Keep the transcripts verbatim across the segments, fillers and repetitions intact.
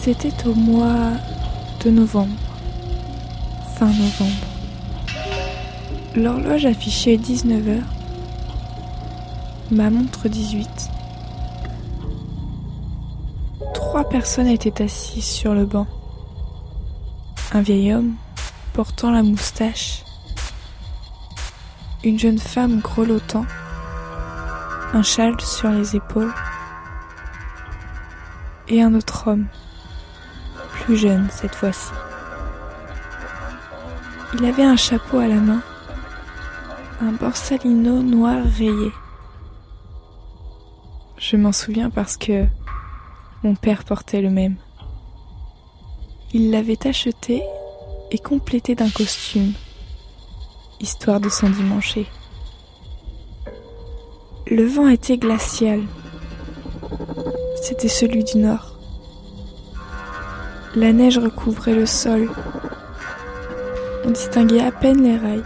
C'était au mois de novembre, fin novembre. L'horloge affichait dix-neuf heures, ma montre dix-huit. Trois personnes étaient assises sur le banc. Un vieil homme portant la moustache, une jeune femme grelottant, un châle sur les épaules, et un autre homme, plus jeune cette fois-ci. Il avait un chapeau à la main, un borsalino noir rayé. Je m'en souviens parce que mon père portait le même. Il l'avait acheté et complété d'un costume, histoire de s'endimancher. Le vent était glacial. C'était celui du nord. La neige recouvrait le sol. On distinguait à peine les rails.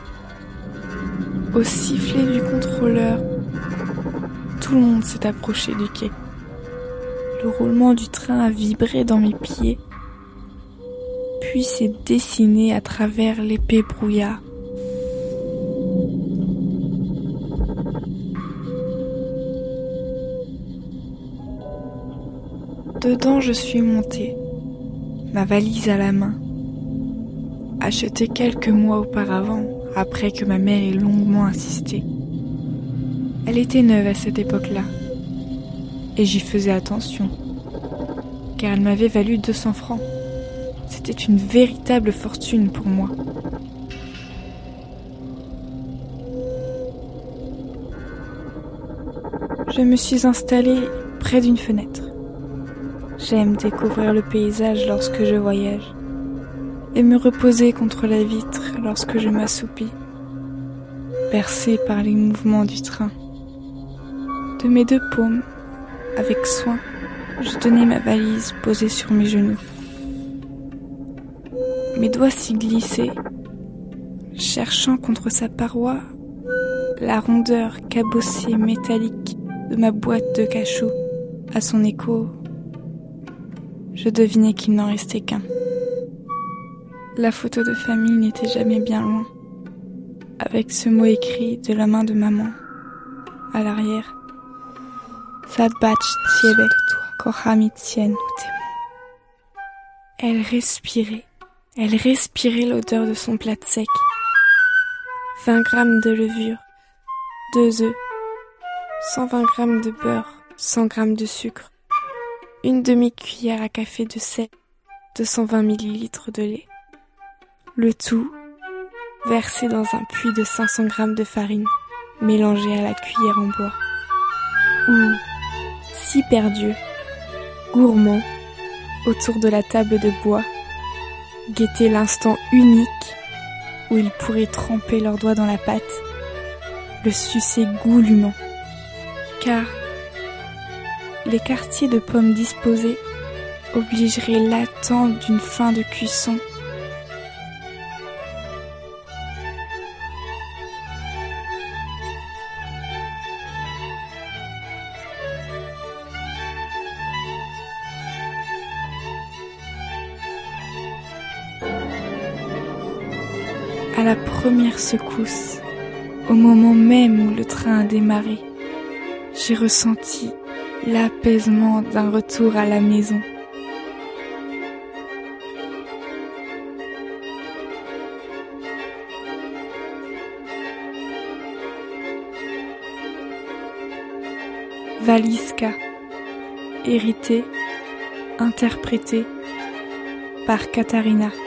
Au sifflet du contrôleur, tout le monde s'est approché du quai. Le roulement du train a vibré dans mes pieds, puis s'est dessiné à travers l'épais brouillard. Dedans, je suis montée, ma valise à la main, achetée quelques mois auparavant, après que ma mère ait longuement insisté. Elle était neuve à cette époque-là, et j'y faisais attention, car elle m'avait valu deux cents francs. C'était une véritable fortune pour moi. Je me suis installée près d'une fenêtre. J'aime découvrir le paysage lorsque je voyage et me reposer contre la vitre lorsque je m'assoupis, bercée par les mouvements du train. De mes deux paumes, avec soin, je tenais ma valise posée sur mes genoux. Mes doigts s'y glissaient, cherchant contre sa paroi la rondeur cabossée métallique de ma boîte de cachou. À son écho, je devinais qu'il n'en restait qu'un. La photo de famille n'était jamais bien loin, avec ce mot écrit de la main de maman, à l'arrière. Zadbach Tiebe, Kohamitien. Elle respirait, elle respirait l'odeur de son plat sec. vingt grammes de levure, deux œufs, cent vingt grammes de beurre, cent grammes de sucre, une demi-cuillère à café de sel, deux cent vingt millilitres de lait. Le tout versé dans un puits de cinq cents grammes de farine, mélangé à la cuillère en bois. Ou, si perdieux, gourmand, autour de la table de bois, guetter l'instant unique où ils pourraient tremper leurs doigts dans la pâte, le sucer goulûment. Car les quartiers de pommes disposés obligeraient l'attente d'une fin de cuisson. À la première secousse, au moment même où le train a démarré, j'ai ressenti l'apaisement d'un retour à la maison. Valiska, hérité, interprété par Katharina.